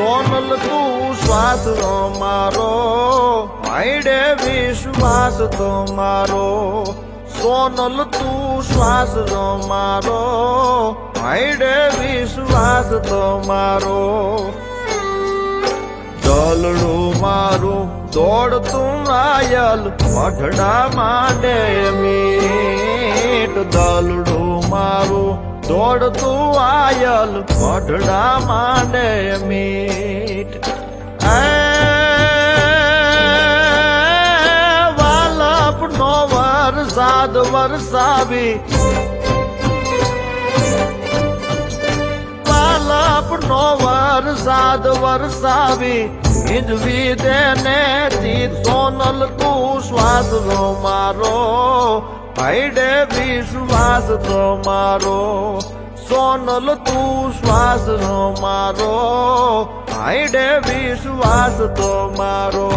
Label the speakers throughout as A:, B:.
A: સોનલ તું શ્વાસ મારો આઈડે વિશ્વાસ તમારો સોનલ તું શ્વાસ મારો આઈડે વિશ્વાસ તમારો દલડું મારું દોડતું આયલ મઢડા માંડે મીટ દલડું મારું દોડતું આયલ મઢડા માંડે મીટ વાલપનો વરસાદ વરસાવી વાલપનો વરસાદ વરસાવી ઈજવી દેને ચિત સોનલ તું શ્વાસ મારો આઈડે વિશ્વાસ તમારો સોનલ તું શ્વાસ મારો આઈડે વિશ્વાસ તમારો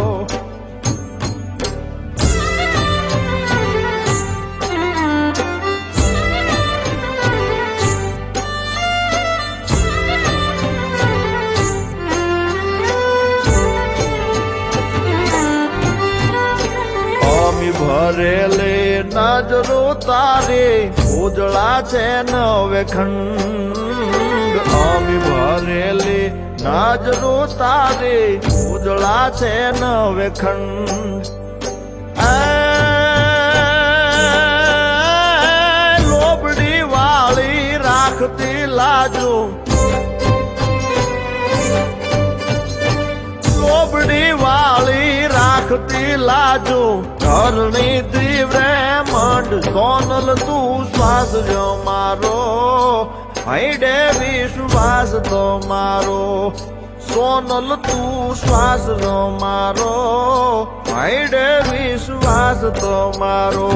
A: ભરેલે નજરો તારે ઉજળા છે નવે ખંડ અમી ભરેલે નજરો તારે ઉજળા છે નવે ખંડ લોબડી વાળી રાખતી લાજો લોબડી વાળી રાખતી લાજો ધરણી દીવરે મંડ સોનલ તું શ્વાસ મારો આઈડે વિશ્વાસ તમારો સોનલ તું શ્વાસ મારો આઈડે વિશ્વાસ તમારો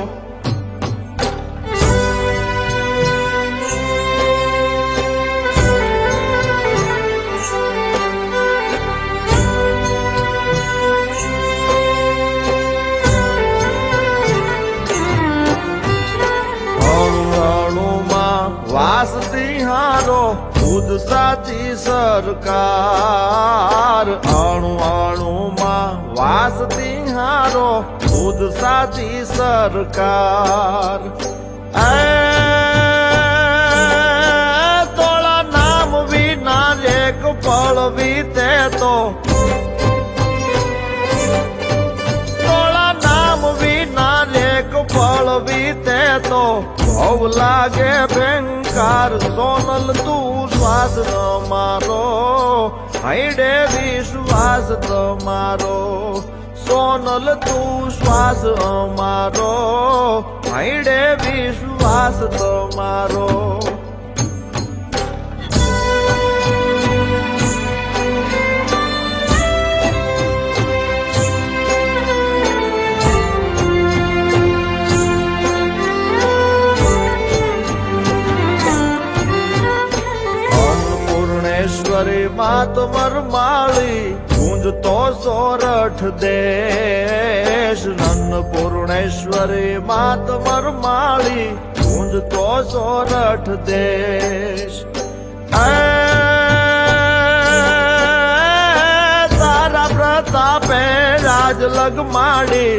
A: વાસતી હારો ખુદ સાચી સરકાર અણુ અણુમાં વાસતી હારો ખુદ સાચી સરકાર તોળા નામ વિના એક પળ વીતે તો તોળા નામ વિના એક પળ વીતે તો ભવ લાગે ભયંકાર સોનલ તું શ્વાસ મારો આઈડે વિશ્વાસ તમારો સોનલ તું શ્વાસ મારો આઈડે વિશ્વાસ તમારો માત મરમાળી ગુંજતો સોરઠ દેશ અન્નપૂર્ણેશ્વરી માત મરમાળી ગુંજતો સોરઠ દેશ તારા પ્રતાપે રાજ લગમાડી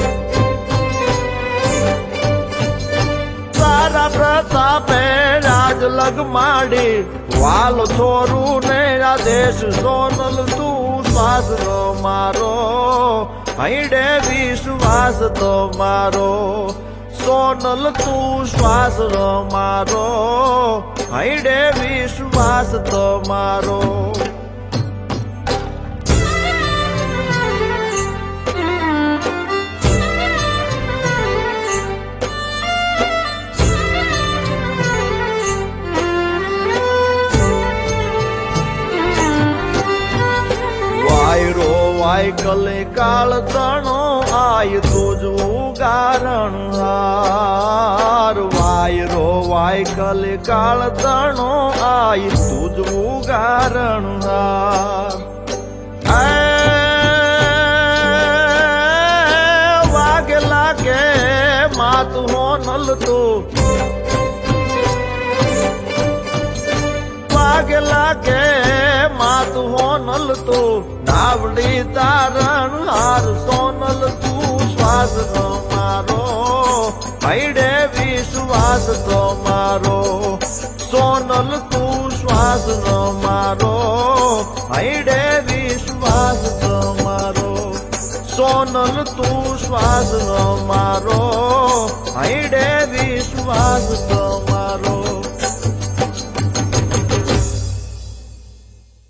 A: તારા પ્રતાપે રાજ લગમાડી વાલ છોરું ને આદેશ સોનલ તું શ્વાસ મારો આઈડે વિશ્વાસ તમારો સોનલ તું શ્વાસ મારો આઈડે વિશ્વાસ તમારો વાય કલે કાળ તણો આય તુજ ઉગારણ હાર વાય રો વાય કલે કાળ તણો આય તુજ ઉગારણ હાર વાગે લાગે માત હોનલ તો ભાગે લાગે માત હોનલ તો નાવડી તારણ હાર સોનલ તું શ્વાસ મારો હૈડે વિશ્વાસ તમારો સોનલ તું શ્વાસ મારો હૈડે વિશ્વાસ તમારો સોનલ તું શ્વાસ મારો હૈડે વિશ્વાસ તમારો